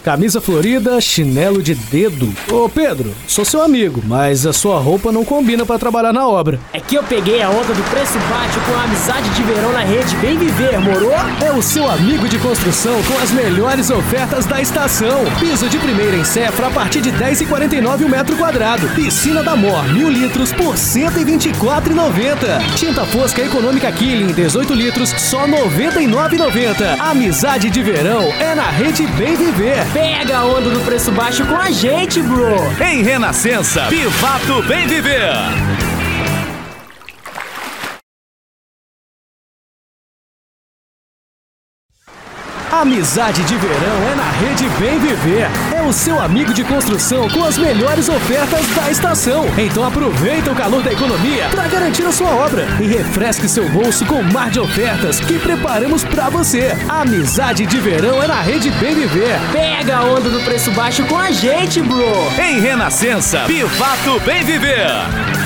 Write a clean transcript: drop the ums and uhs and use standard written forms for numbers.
camisa florida, chinelo de dedo. Ô Pedro, sou seu amigo, mas a sua roupa não combina pra trabalhar na obra. É que eu peguei a onda do preço baixo com a amizade de verão na rede Bem Viver, moro? É o seu amigo de construção com as melhores ofertas da estação. Piso de primeira em Cefra a partir de R$10,49 o metro quadrado. Piscina da Mor, 1.000 litros por R$124,90. Tinta fosca econômica Killing, 18 litros, só R$99,90. Amizade de verão é na rede Bem Viver. Pega a onda do preço baixo com a gente, bro. Em Renascença, Vivato Bem Viver. Amizade de verão é na rede Bem Viver. É o seu amigo de construção com as melhores ofertas da estação. Então aproveita o calor da economia para garantir a sua obra e refresque seu bolso com um mar de ofertas que preparamos para você. Amizade de verão é na rede Bem Viver. Pega a onda do preço baixo com a gente, bro. Em Renascença, Vivato Bem Viver.